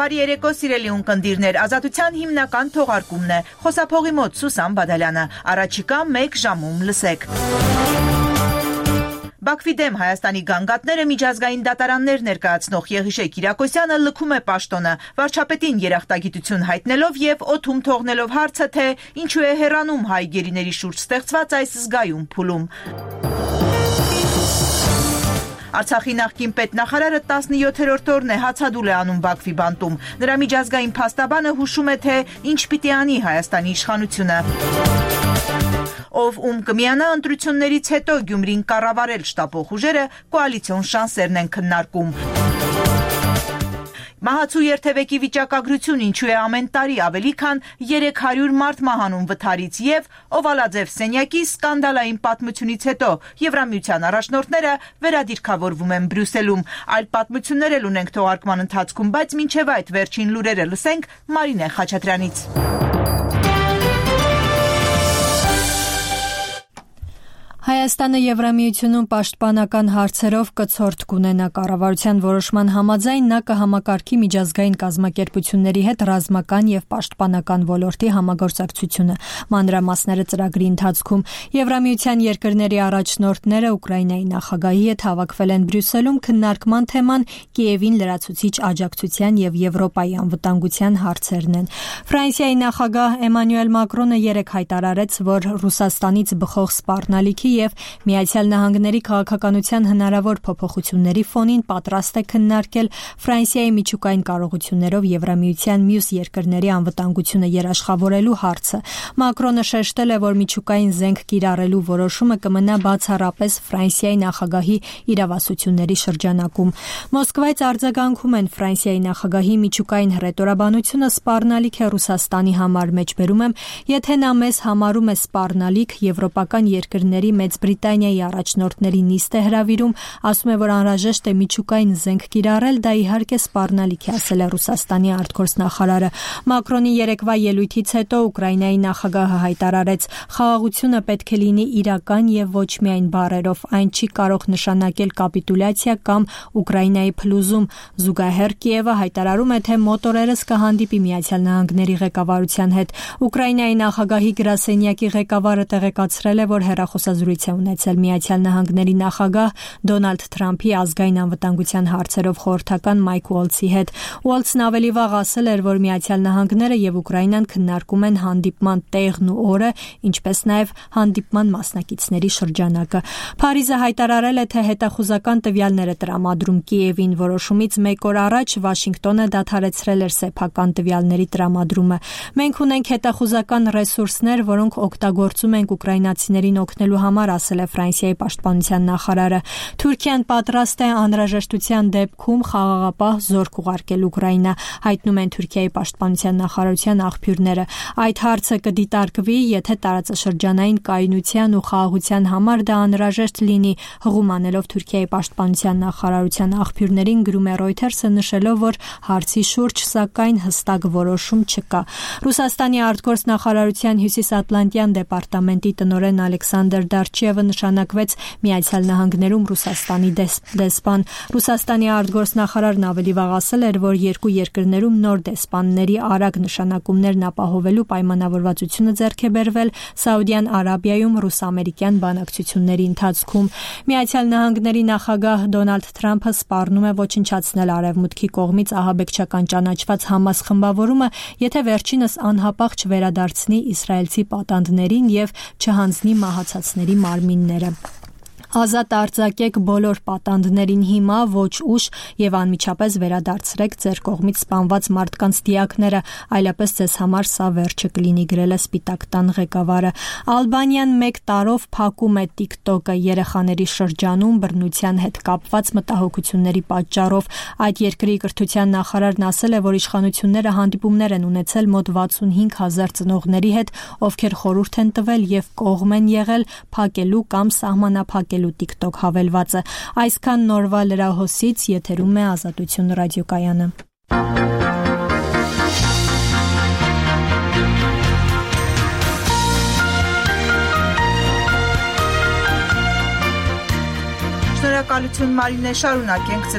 Բարի երեկո սիրելի ունկնդիրներ, Ազատության հիմնական թողարկումն է, խոսափողի մոտ Սուսան Բադալյանը, առաջիկա 1 ժամում լսեք։ Բաքվի դեմ Հայաստանի գանգատները միջազգային դատարաններ ներկայացնող Եղիշե Կիրակոսյանը լքում է պաշտոնը, վարչապետին երախտագիտություն հայտնելով եւ օդում թողնելով հարցը, թե ինչու է հեռանում հայ գերիների շուրջ ստեղծված այս զգայուն փուլում։ Արցախի նախկին պետնախարարը 17-րդ օրն է հացադուլ է անում Բաքվի բանտում։ Նրա միջազգային փաստաբանը հուշում է, թե ինչ պիտի անի Հայաստանի իշխանությունը։ Ով կմիանա ընտրություններից հետո Գյումրին կառավարել շտապող ուժերը, կոալիցիոն շանսերն են քննարկում։ Մահացու երթևեկի վիճակագրություն ինչու է ամեն տարի ավելի քան 300 մարդ մահանում վթարից եւ Օվալաձև սենյակի սկանդալային պատմությունից հետո Եվրամիության առաջնորդները վերադիրքավորվում են Բրյուսելում։ Այլ պատմություններ էլ ունենք թողարկման ընթացքում, բայց մինչև այդ վերջին լուրերը լսենք Մարինե Խաչատրյանից։ Հայաստանը Եվրամիությունում պաշտպանական հարցերով կցորդ կունենա կառավարության որոշման համաձայն նա կհամակարգի միջազգային կազմակերպությունների հետ ռազմական եւ պաշտպանական ոլորտի համագործակցությունը։ Մանրամասները ծրագրի ընթացքում Եվրամիության երկրների առաջնորդները Ուկրաինայի նախագահի հետ հավաքվել են Բրյուսելում քննարկման թեման Կիևին լրացուցիչ աջակցության եւ Եվրոպայի անվտանգության հարցերն են։ Ֆրանսիայի նախագահ Էմանուել Մակրոնը երեկ հայտարարեց, որ Ռուսաստանից բխող սպառնալիքի եւ Միացյալ Նահանգների քաղաքականության հնարավոր փոփոխությունների ֆոնին պատրաստ է քննարկել Ֆրանսիայի միջուկային կարողություններով Եվրամիության մյուս երկրների անվտանգությունը երաշխավորելու հարցը։ Մակրոնը շեշտել է, որ միջուկային զենք կիրառելու որոշումը կմնա բացառապես Ֆրանսիայի նախագահի իրավասությունների շրջանակում։ Մոսկվայից արձագանքում են Ֆրանսիայի նախագահի միջուկային հռետորաբանությունը սպառնալիք է Ռուսաստանի համար, մեջբերում եմ, եթե նա մեզ համարում է սպառնալիք, եվրոպական երկրների Մեծ Բրիտանիայի առաջնորդների նիստ է հրավիրում, ասում է, որ անհրաժեշտ է միջուկային զենք կիրառել, դա իհարկե սպառնալիք է, ասել է Ռուսաստանի արտգործնախարարը։ Մակրոնի երեկվա ելույթից հետո Ուկրաինայի նախագահը հայտարարեց, խաղաղությունը պետք է լինի իրական եւ ոչ միայն բառերով, այն չի կարող նշանակել կապիտուլյացիա կամ Ուկրաինայի փլուզում։ Զուգահեռ Կիևը հայտարարում է, թե մոտ օրերս կհանդիպի Միացյալ Նահանգների ղեկավարության հետ։ Ուկրաինայի նախագահի գրասենյակի ղեկավարը տեղեկացրել է, որ հեռախոսազրույց է ունեցել Միացյալ Նահանգների նախագահ Դոնալդ Թրամփի ազգային անվտանգության հարցերով խորհրդական Մայք Ուոլցի հետ։ Ուոլցն ավելի վաղ ասել էր, որ Միացյալ Նահանգները եւ Ուկրաինան քննարկում են հանդիպման տեղն ու օրը, ինչպես նաեւ հանդիպման մասնակիցների շրջանակը։ Փարիզը հայտարարել է, թե հետախուզական տվյալներ է տրամադրում Կիևին, որոշումից 1 օր առաջ Վաշինգտոնը դադարեցրել էր սեփական տվյալների տրամադրումը։ Մենք ունենք հետախուզական ռեսուրսներ, որոնք օգտագործում ենք ուկրաինացիներին օգնելու համար, ասել է Ֆրանսիայի պաշտպանության նախարարը։ Թուրքիան պատրաստ է անհրաժեշտության դեպքում խաղաղապահ զորք ուղարկել Ուկրաինա, հայտնում են Թուրքիայի պաշտպանության նախարարության աղբյուրները։ Այդ հարցը կդիտարկվի, եթե տարածաշրջանային կայունության ու խաղաղության համար դա անհրաժեշտ լինի, հղում անելով Թուրքիայի պաշտպանության նախարարության աղբյուրներին գրում է Reuters-ը, նշելով, որ հարցի շուրջ սակայն հստակ որոշում չկա։ Ռուսաստանի արտգործնախարարության հյուսիսատլանտյան դեպարտամենտի տնօրեն Ալեքսանդր Դարչիևը նշանակվեց Միացյալ Նահանգներում Ռուսաստանի դեսպան։ Ռուսաստանի արտգործնախարարն ավելի վաղ ասել էր, որ երկու երկրներում նոր դեսպանների արագ նշանակումներն ապահովելու պայմանավորվածությունը ձեռք է բերվել Սաուդյան Արաբիայում ռուս-ամերիկյան բանակցությունների ընթացքում։ Միացյալ Նահանգների նախագահ Դոնալդ Թրամփը սպառնում է ոչնչացնել Արևմուտքի կողմից ահաբեկչական ճանաչված Համաս խմբավորումը, եթե վերջինս անհապաղ չվերադարձնի իսրայելցի պատանդներին եւ չհանձնի մահացածների մարմինները։ Ազատ արձակեք բոլոր պատանդներին հիմա, ոչ ուշ եւ անմիջապես վերադարձրեք ձեր կողմից սպանված մարդկանց դիակները, այլապես ձեզ համար սա վերջը կլինի, գրել է Սպիտակ տան ղեկավարը։ Ալբանիան 1 տարով փակում է TikTok-ը երեխաների շրջանում բռնության հետ կապված մտահոգությունների պատճառով։ Այդ երկրի կրթության նախարարն ասել է, որ իշխանությունները հանդիպումներ են ունեցել մոտ 65,000 ծնողների հետ, ովքեր խորհուրդ են տվել եւ կողմ են եղել փակելու կամ սահմանափակելու TikTok հավելվածը։ Այսքան նորվա լրահոսից, եթերում է Ազատություն ռադիոկայանը։ Շնորհակալություն Մարինե, շարունակենք